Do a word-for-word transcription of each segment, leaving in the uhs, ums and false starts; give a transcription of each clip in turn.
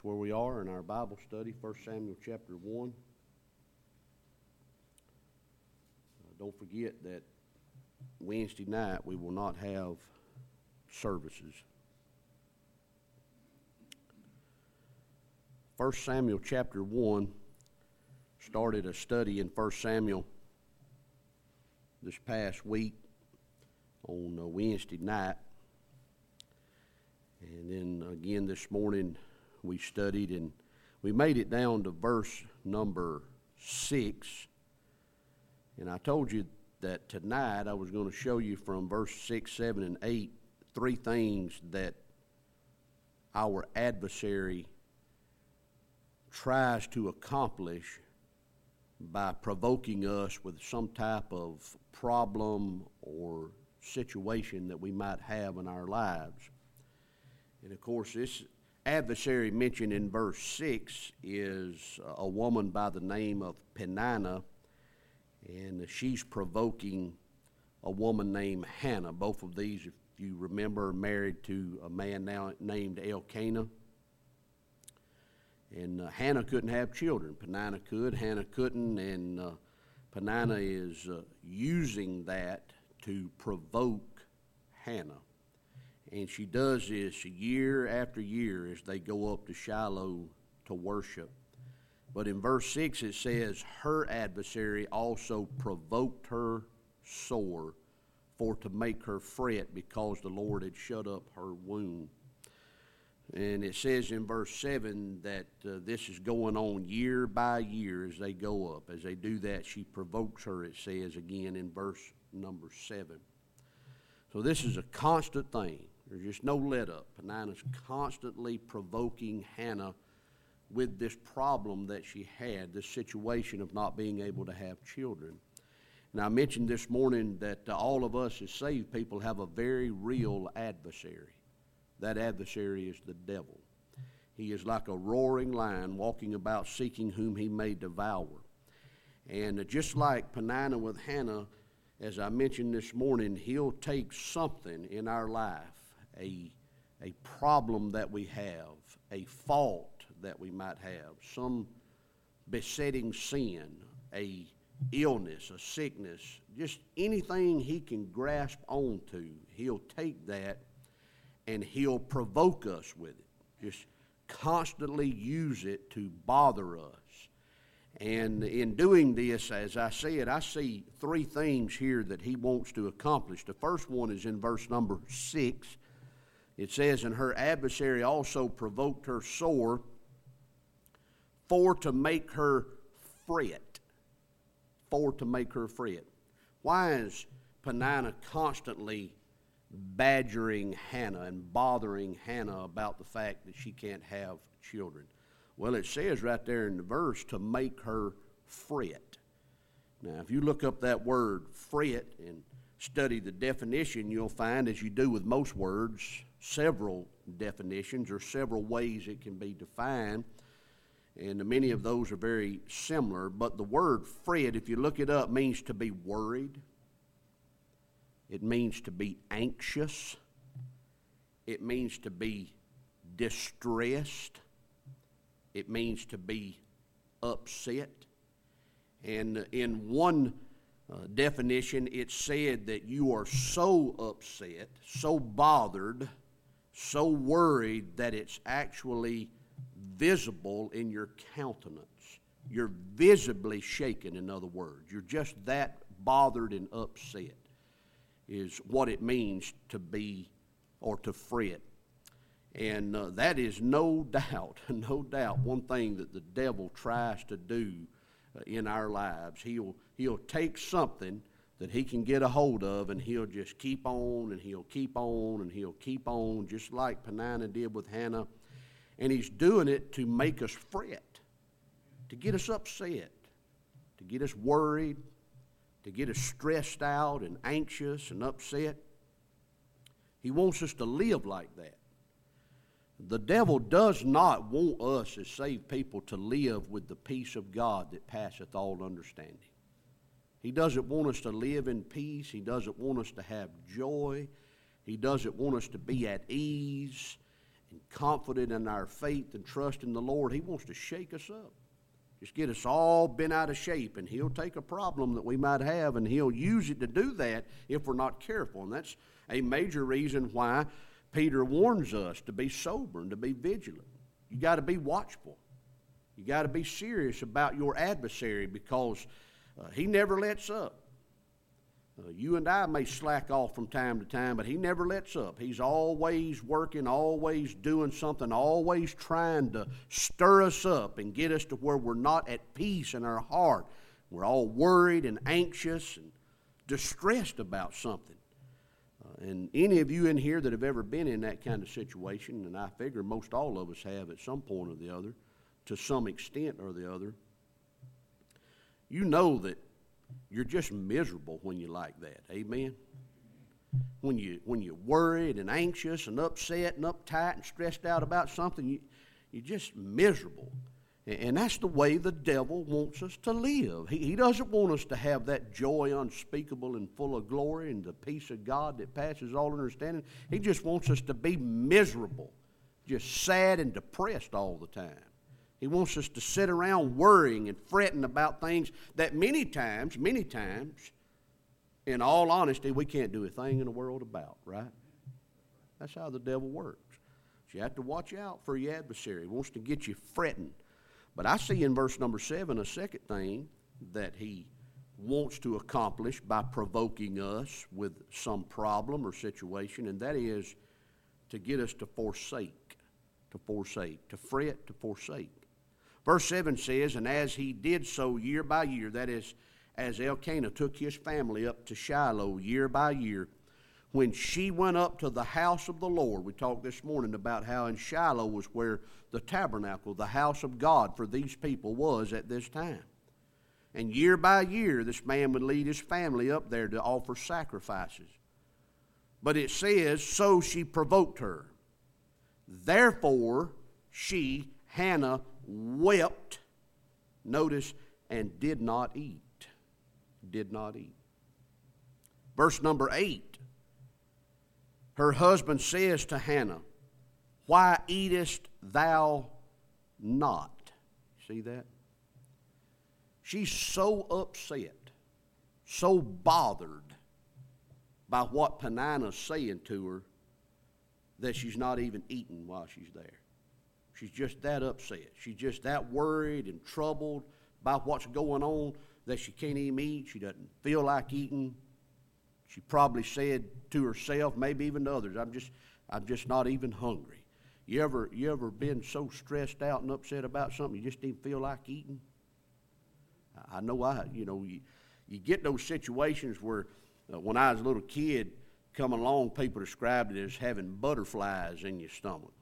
Where we are in our Bible study, First Samuel chapter one. Uh, don't forget that Wednesday night we will not have services. First Samuel chapter one started a study in First Samuel this past week on uh, Wednesday night. And then again this morning we studied, and we made it down to verse number six. And I told you that tonight I was going to show you from verse six, seven, and eight three things that our adversary tries to accomplish by provoking us with some type of problem or situation that we might have in our lives. And of course, this adversary mentioned in verse six is a woman by the name of Peninnah, and she's provoking a woman named Hannah. Both of these, if you remember, are married to a man now named Elkanah. And uh, Hannah couldn't have children. Peninnah could, Hannah couldn't, and uh, Peninnah is uh, using that to provoke Hannah. And she does this year after year as they go up to Shiloh to worship. But in verse six it says, her adversary also provoked her sore for to make her fret because the Lord had shut up her womb. And it says in verse seven that uh, this is going on year by year as they go up. As they do that, she provokes her, it says again in verse number seven. So this is a constant thing. There's just no let-up. Peninnah's constantly provoking Hannah with this problem that she had, this situation of not being able to have children. And I mentioned this morning that uh, all of us as saved people have a very real adversary. That adversary is the devil. He is like a roaring lion walking about seeking whom he may devour. And uh, just like Peninnah with Hannah, as I mentioned this morning, he'll take something in our life, a, a problem that we have, a fault that we might have, some besetting sin, a illness, a sickness, just anything he can grasp onto, he'll take that and he'll provoke us with it, just constantly use it to bother us. And in doing this, as I said, I see three things here that he wants to accomplish. The first one is in verse number six. It says, and her adversary also provoked her sore for to make her fret. For to make her fret. Why is Peninnah constantly badgering Hannah and bothering Hannah about the fact that she can't have children? Well, it says right there in the verse, to make her fret. Now, if you look up that word fret and study the definition, you'll find, as you do with most words, several definitions or several ways it can be defined. And many of those are very similar. But the word fret, if you look it up, means to be worried. It means to be anxious. It means to be distressed. It means to be upset. And in one uh, definition, it said that you are so upset, so bothered, so worried that it's actually visible in your countenance. You're visibly shaken, in other words. You're just that bothered and upset is what it means to be or to fret. And uh, that is no doubt, no doubt, one thing that the devil tries to do uh, in our lives. He'll, he'll take something that he can get a hold of, and he'll just keep on, and he'll keep on, and he'll keep on, just like Peninnah did with Hannah. And he's doing it to make us fret, to get us upset, to get us worried, to get us stressed out and anxious and upset. He wants us to live like that. The devil does not want us as saved people to live with the peace of God that passeth all understanding. He doesn't want us to live in peace. He doesn't want us to have joy. He doesn't want us to be at ease. and confident in our faith and trust in the Lord, He wants to shake us up. Just get us all bent out of shape, and He'll take a problem that we might have, and He'll use it to do that if we're not careful. And that's a major reason why Peter warns us to be sober and to be vigilant. You got to be watchful. You got to be serious about your adversary, because uh, he never lets up. Uh, you and I may slack off from time to time, but he never lets up. He's always working, always doing something, always trying to stir us up and get us to where we're not at peace in our heart. We're all worried and anxious and distressed about something. Uh, and any of you in here that have ever been in that kind of situation, and I figure most all of us have at some point or the other, to some extent or the other, you know that you're just miserable when you're like that. Amen? When, you, when you're worried and anxious and upset and uptight and stressed out about something, you, you're just miserable. And, and that's the way the devil wants us to live. He, he doesn't want us to have that joy unspeakable and full of glory and the peace of God that passes all understanding. He just wants us to be miserable, just sad and depressed all the time. He wants us to sit around worrying and fretting about things that many times, many times, in all honesty, we can't do a thing in the world about, right? That's how the devil works. So you have to watch out for your adversary. He wants to get you fretting. But I see in verse number seven a second thing that he wants to accomplish by provoking us with some problem or situation, and that is to get us to forsake, to forsake, to fret, to forsake. Verse seven says, and as he did so year by year, that is, as Elkanah took his family up to Shiloh year by year, when she went up to the house of the Lord, we talked this morning about how in Shiloh was where the tabernacle, the house of God for these people was at this time. And year by year, this man would lead his family up there to offer sacrifices. But it says, so she provoked her. Therefore, she, Hannah, wept, notice, and did not eat. Did not eat. Verse number eight. Her husband says to Hannah, why eatest thou not? See that? She's so upset, so bothered by what Peninnah's saying to her that she's not even eating while she's there. She's just that upset. She's just that worried and troubled by what's going on that she can't even eat. She doesn't feel like eating. She probably said to herself, maybe even to others, I'm just, I'm just not even hungry. You ever, you ever been so stressed out and upset about something you just didn't feel like eating? I know I, you know, you, you get those situations where uh, when I was a little kid coming along, people described it as having butterflies in your stomach.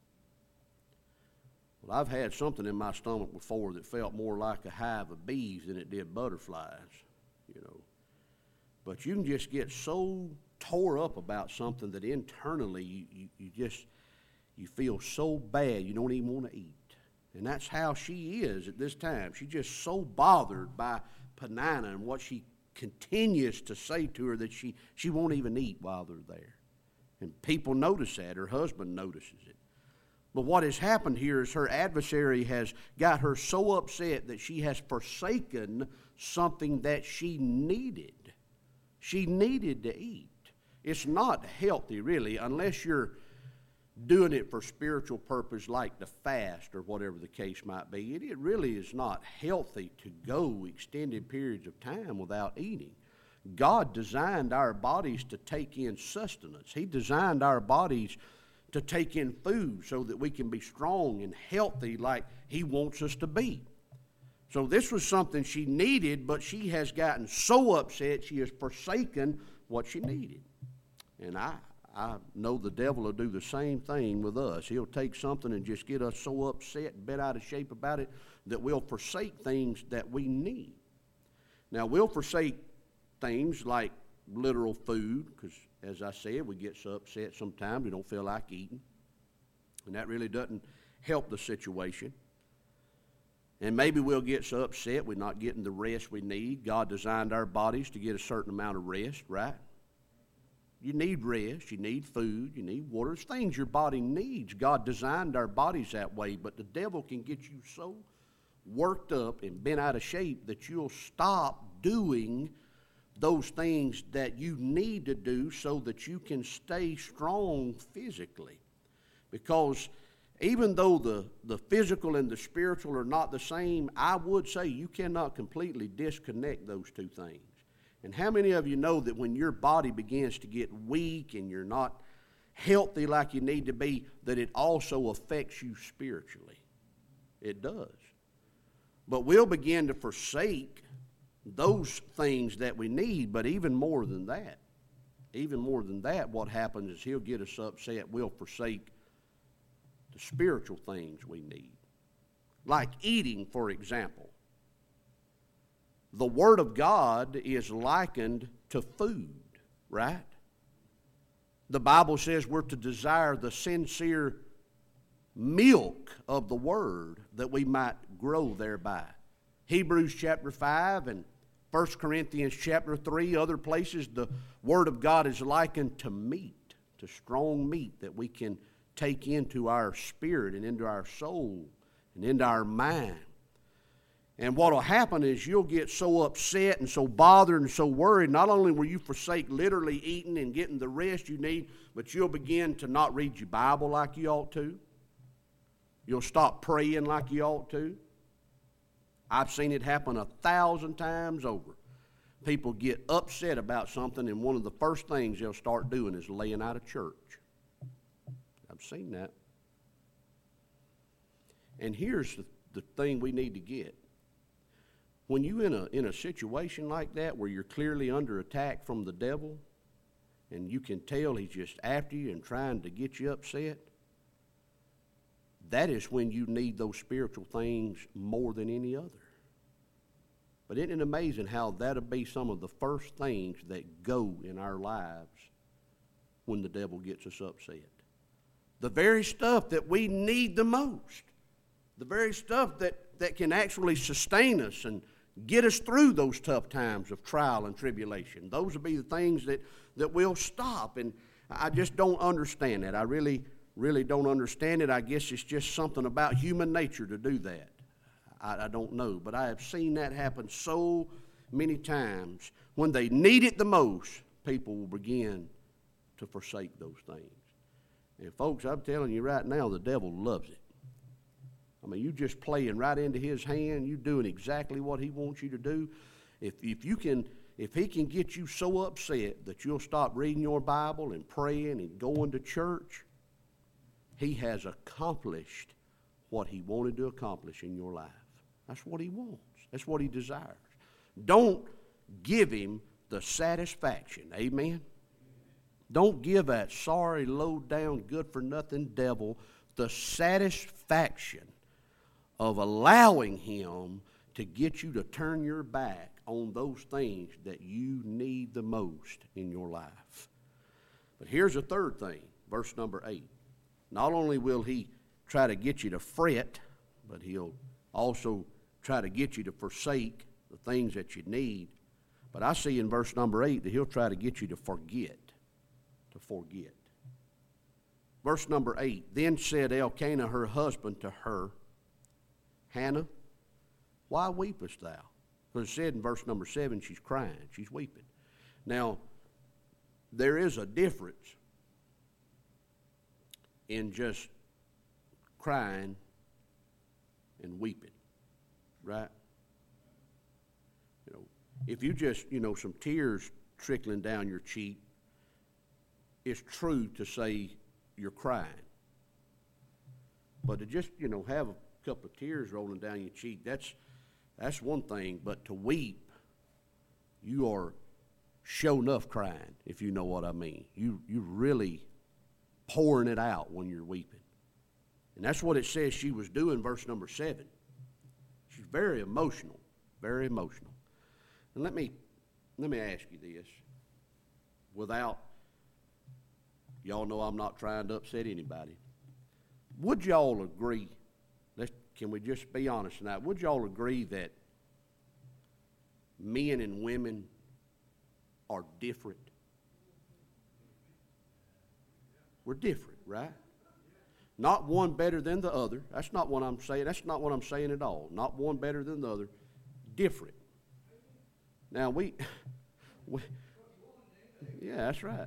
Well, I've had something in my stomach before that felt more like a hive of bees than it did butterflies, you know. But you can just get so tore up about something that internally you, you, you just, you feel so bad you don't even want to eat. And that's how she is at this time. She's just so bothered by Peninnah and what she continues to say to her that she, she won't even eat while they're there. And people notice that. Her husband notices it. But what has happened here is her adversary has got her so upset that she has forsaken something that she needed. She needed to eat. It's not healthy, really, unless you're doing it for spiritual purpose like the fast or whatever the case might be. It, it really is not healthy to go extended periods of time without eating. God designed our bodies to take in sustenance. He designed our bodies to take in food so that we can be strong and healthy like He wants us to be. So this was something she needed, but she has gotten so upset she has forsaken what she needed. And I, I know the devil will do the same thing with us. He'll take something and just get us so upset and bent out of shape about it that we'll forsake things that we need. Now, we'll forsake things like literal food, because as I said, we get so upset sometimes we don't feel like eating. And that really doesn't help the situation. And maybe we'll get so upset we're not getting the rest we need. God designed our bodies to get a certain amount of rest, right? You need rest, you need food, you need water. It's things your body needs. God designed our bodies that way, but the devil can get you so worked up and bent out of shape that you'll stop doing those things that you need to do so that you can stay strong physically. Because even though the, the physical and the spiritual are not the same, I would say you cannot completely disconnect those two things. And how many of you know that when your body begins to get weak and you're not healthy like you need to be, that it also affects you spiritually? It does. But we'll begin to forsake those things that we need, but even more than that, even more than that, what happens is he'll get us upset. We'll forsake the spiritual things we need. Like eating, for example. The Word of God is likened to food, right? The Bible says we're to desire the sincere milk of the Word that we might grow thereby. Hebrews chapter five and First Corinthians chapter three, other places, the Word of God is likened to meat, to strong meat that we can take into our spirit and into our soul and into our mind. And what will happen is you'll get so upset and so bothered and so worried, not only will you forsake literally eating and getting the rest you need, but you'll begin to not read your Bible like you ought to. You'll stop praying like you ought to. I've seen it happen a thousand times over. People get upset about something, and one of the first things they'll start doing is laying out of church. I've seen that. And here's the, the thing we need to get. When you're in a, in a situation like that where you're clearly under attack from the devil, and you can tell he's just after you and trying to get you upset, that is when you need those spiritual things more than any other. But isn't it amazing how that'll be some of the first things that go in our lives when the devil gets us upset? The very stuff that we need the most. The very stuff that, that can actually sustain us and get us through those tough times of trial and tribulation. Those will be the things that, that will stop. And I just don't understand that. I really, really don't understand it. I guess it's just something about human nature to do that. I, I don't know. But I have seen that happen so many times. When they need it the most, people will begin to forsake those things. And folks, I'm telling you right now, the devil loves it. I mean, you just playing right into his hand. You doing exactly what he wants you to do. If if you can, if he can get you so upset that you'll stop reading your Bible and praying and going to church, he has accomplished what he wanted to accomplish in your life. That's what he wants. That's what he desires. Don't give him the satisfaction. Amen? Don't give that sorry, low-down, good-for-nothing devil the satisfaction of allowing him to get you to turn your back on those things that you need the most in your life. But here's a third thing, verse number eight. Not only will he try to get you to fret, but he'll also try to get you to forsake the things that you need. But I see in verse number eight that he'll try to get you to forget, to forget. Verse number eight, then said Elkanah her husband to her, Hannah, why weepest thou? Because it said in verse number seven, she's crying, she's weeping. Now, there is a difference in just crying and weeping, right? You know, if you just, you know, some tears trickling down your cheek, it's true to say you're crying. But to just, you know, have a couple of tears rolling down your cheek, that's that's one thing. But to weep, you are sure enough crying, if you know what I mean. You you really pouring it out when you're weeping. And that's what it says she was doing, verse number seven. She's very emotional, very emotional. And let me let me ask you this, without, y'all know I'm not trying to upset anybody. Would y'all agree, let's, can we just be honest tonight, would y'all agree that men and women are different? We're different, right? Not one better than the other. That's not what I'm saying. That's not what I'm saying at all. Not one better than the other. Different. Now we, we yeah, that's right.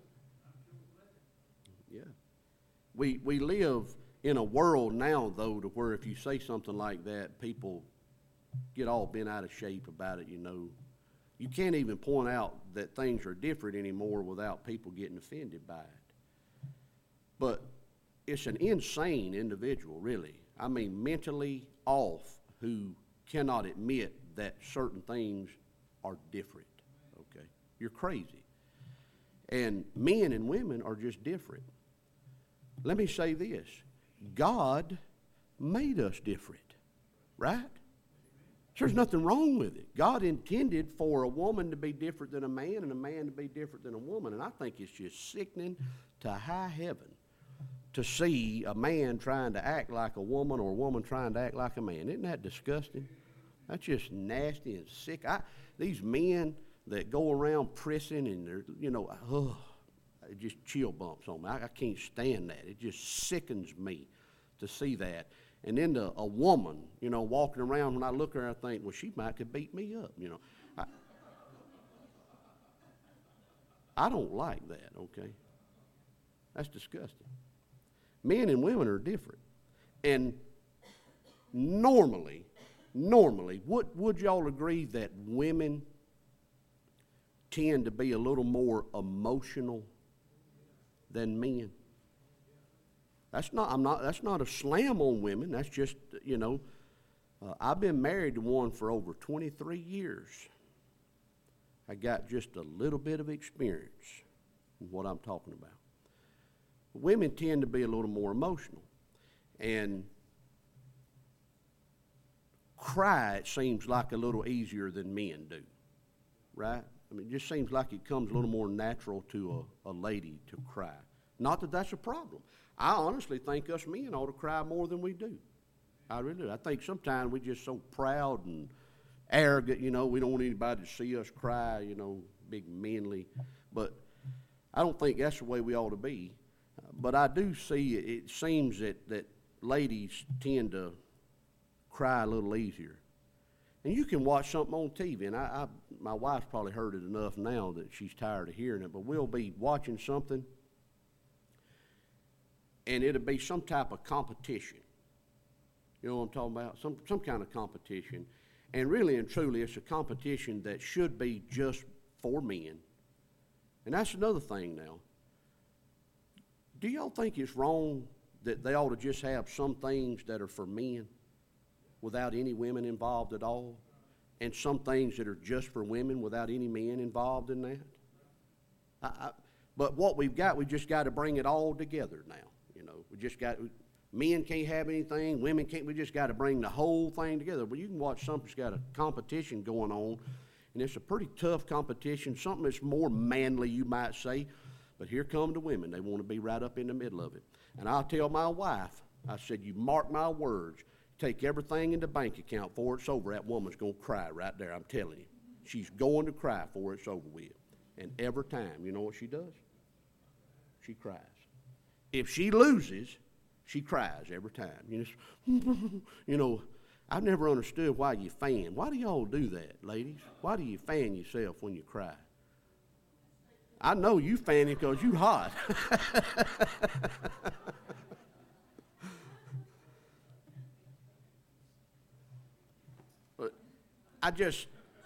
Yeah. We we live in a world now, though, to where if you say something like that, people get all bent out of shape about it, you know. You can't even point out that things are different anymore without people getting offended by it. But it's an insane individual, really. I mean, mentally off, who cannot admit that certain things are different, okay? You're crazy. And men and women are just different. Let me say this. God made us different, right? There's nothing wrong with it. God intended for a woman to be different than a man and a man to be different than a woman. And I think it's just sickening to high heaven to see a man trying to act like a woman or a woman trying to act like a man. Isn't that disgusting? That's just nasty and sick. I, these men that go around pressing and they're, you know, oh, it just chill bumps on me. I, I can't stand that. It just sickens me to see that. And then the, a woman, you know, walking around, when I look at her, I think, well, she might could beat me up, you know. I, I don't like that, okay? That's disgusting. Men and women are different. And normally, normally, would, would y'all agree that women tend to be a little more emotional than men? That's not, I'm not, that's not a slam on women. That's just, you know, uh, I've been married to one for over twenty-three years. I got just a little bit of experience in what I'm talking about. Women tend to be a little more emotional. And cry, it seems like a little easier than men do, right? I mean, it just seems like it comes a little more natural to a, a lady to cry. Not that that's a problem. I honestly think us men ought to cry more than we do. I really do. I think sometimes we're just so proud and arrogant, you know, we don't want anybody to see us cry, you know, big manly. But I don't think that's the way we ought to be. But I do see it, it seems that, that ladies tend to cry a little easier. And you can watch something on T V, and I, I my wife's probably heard it enough now that she's tired of hearing it, but we'll be watching something, and it'll be some type of competition. You know what I'm talking about? Some some kind of competition. And really and truly, it's a competition that should be just for men. And that's another thing now. Do y'all think it's wrong that they ought to just have some things that are for men without any women involved at all, and some things that are just for women without any men involved in that? I, I, but what we've got, we've just got to bring it all together now. You know, we just got, men can't have anything, women can't, we just got to bring the whole thing together. Well, you can watch something that's got a competition going on, and it's a pretty tough competition, something that's more manly, you might say. But here come the women. They want to be right up in the middle of it. And I'll tell my wife, I said, you mark my words, take everything in the bank account before it's over, that woman's going to cry right there, I'm telling you. She's going to cry before it's over with. And every time, you know what she does? She cries. If she loses, she cries every time. You know, you know, I've never understood why you fan. Why do y'all do that, ladies? Why do you fan yourself when you cry? I know you fanning because you hot. But I just,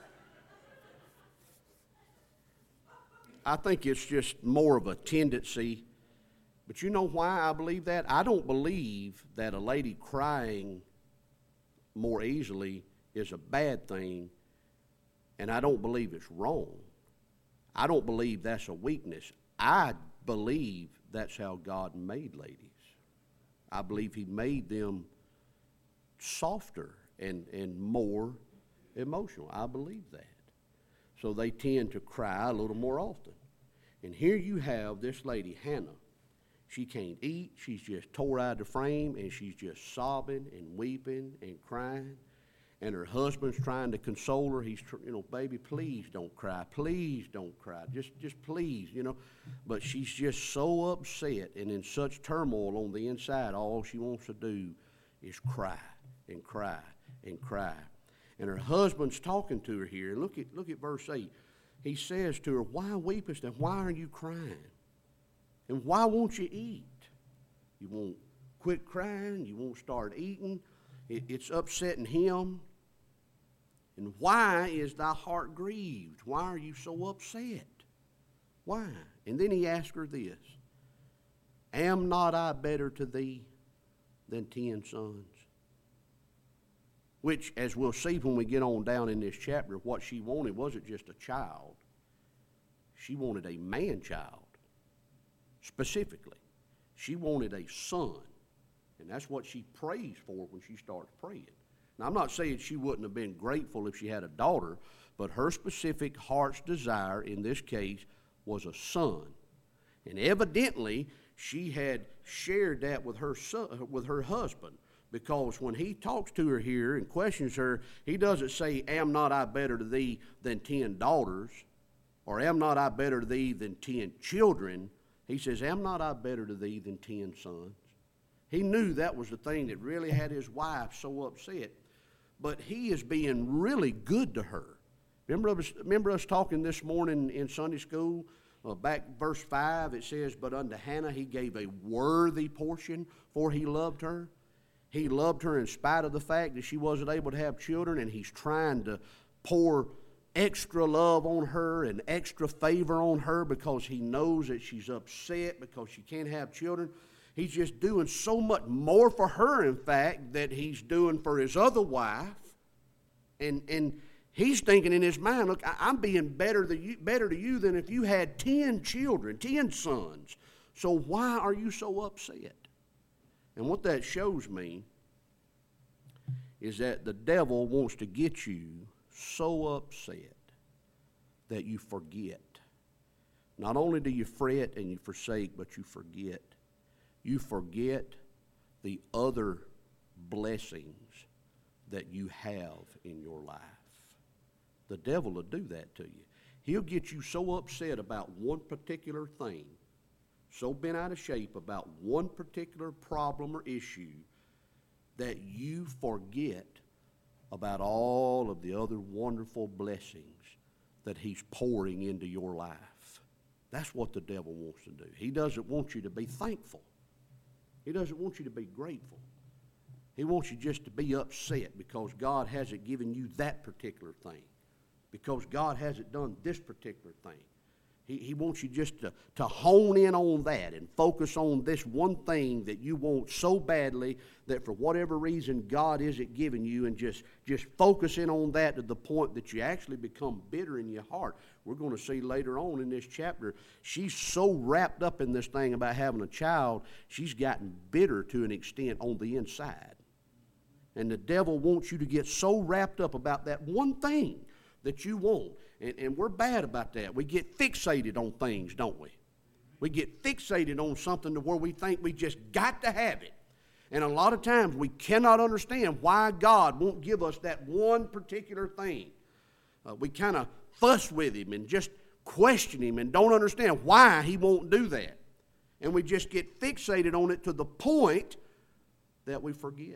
I think it's just more of a tendency. But you know why I believe that? I don't believe that a lady crying more easily is a bad thing, and I don't believe it's wrong. I don't believe that's a weakness. I believe that's how God made ladies. I believe he made them softer and, and more emotional. I believe that. So they tend to cry a little more often. And here you have this lady, Hannah. She can't eat. She's just tore out of the frame, and she's just sobbing and weeping and crying. and her husband's trying to console her. He's, tr- you know, baby, please don't cry. Please don't cry. Just, just please, you know. But she's just so upset and in such turmoil on the inside, all she wants to do is cry and cry and cry. And her husband's talking to her here. And look at, look at verse eight. He says to her, why weepest and why are you crying? And why won't you eat? You won't quit crying. You won't start eating. It, it's upsetting him. And why is thy heart grieved? Why are you so upset? Why? And then he asked her this, am not I better to thee than ten sons? Which, as we'll see when we get on down in this chapter, what she wanted wasn't just a child. She wanted a man-child, specifically. She wanted a son. And that's what she prays for when she starts praying. Now, I'm not saying she wouldn't have been grateful if she had a daughter, but her specific heart's desire in this case was a son. And evidently, she had shared that with her son, with her husband, because when he talks to her here and questions her, he doesn't say, am not I better to thee than ten daughters, or am not I better to thee than ten children? He says, am not I better to thee than ten sons? He knew that was the thing that really had his wife so upset. But he is being really good to her. Remember us, remember us talking this morning in Sunday school? Uh, back verse five, it says, but unto Hannah he gave a worthy portion, for he loved her. He loved her in spite of the fact that she wasn't able to have children, and he's trying to pour extra love on her and extra favor on her because he knows that she's upset because she can't have children. He's just doing so much more for her, in fact, that he's doing for his other wife. And and he's thinking in his mind, look, I, I'm being better, than you, better to you than if you had ten children, ten sons. So why are you so upset? And what that shows me is that the devil wants to get you so upset that you forget. Not only do you fret and you forsake, but you forget. You forget the other blessings that you have in your life. The devil will do that to you. He'll get you so upset about one particular thing, so bent out of shape about one particular problem or issue, that you forget about all of the other wonderful blessings that he's pouring into your life. That's what the devil wants to do. He doesn't want you to be thankful. He doesn't want you to be grateful. He wants you just to be upset because God hasn't given you that particular thing, because God hasn't done this particular thing. He, he wants you just to, to hone in on that and focus on this one thing that you want so badly that for whatever reason God isn't giving you, and just, just focus in on that to the point that you actually become bitter in your heart. We're going to see later on in this chapter, she's so wrapped up in this thing about having a child, she's gotten bitter to an extent on the inside. And the devil wants you to get so wrapped up about that one thing that you want. And, and we're bad about that. We get fixated on things, don't we? We get fixated on something to where we think we just got to have it. And a lot of times we cannot understand why God won't give us that one particular thing. Uh, we kind of fuss with him and just question him and don't understand why he won't do that. And we just get fixated on it to the point that we forget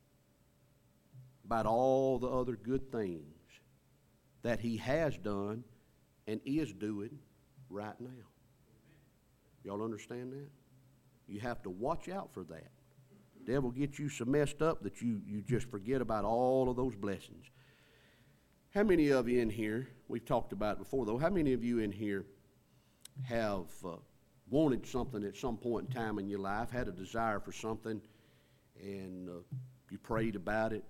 about all the other good things that he has done and is doing right now. Y'all understand that? You have to watch out for that. The devil gets you so messed up that you, you just forget about all of those blessings. How many of you in here, we've talked about it before though, how many of you in here have uh, wanted something at some point in time in your life, had a desire for something, and uh, you prayed about it,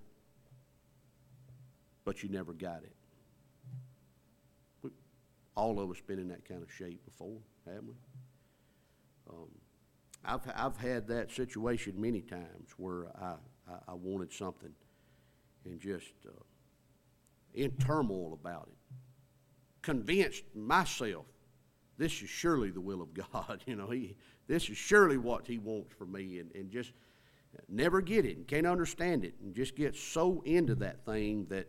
but you never got it? We, all of us been in that kind of shape before, haven't we? Um, I've I've had that situation many times where I, I, I wanted something and just uh, in turmoil about it, convinced myself this is surely the will of God. You know, he this is surely what he wants for me, and, and just never get it and can't understand it and just get so into that thing that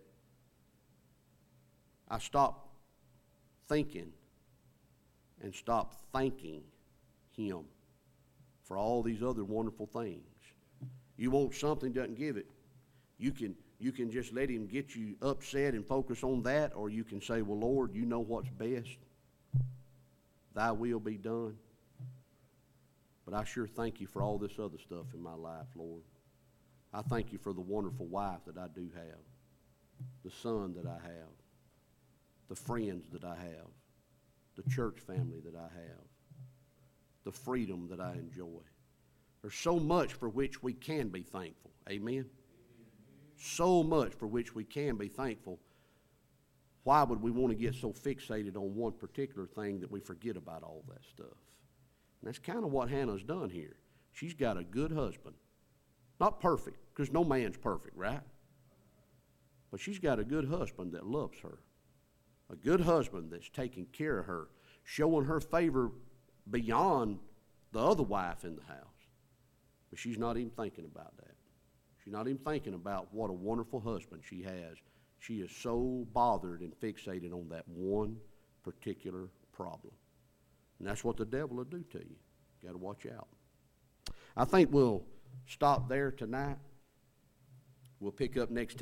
I stop thinking and stop thanking Him for all these other wonderful things. You want something, doesn't give it. You can you can just let Him get you upset and focus on that, or you can say, well, Lord, you know what's best. Thy will be done. But I sure thank you for all this other stuff in my life, Lord. I thank you for the wonderful wife that I do have, the son that I have, the friends that I have, the church family that I have, the freedom that I enjoy. There's so much for which we can be thankful. Amen? So much for which we can be thankful. Why would we want to get so fixated on one particular thing that we forget about all that stuff? And that's kind of what Hannah's done here. She's got a good husband. Not perfect, because no man's perfect, right? But she's got a good husband that loves her. A good husband that's taking care of her, showing her favor beyond the other wife in the house. But she's not even thinking about that. She's not even thinking about what a wonderful husband she has. She is so bothered and fixated on that one particular problem. And that's what the devil will do to you. Got to watch out. I think we'll stop there tonight. We'll pick up next time.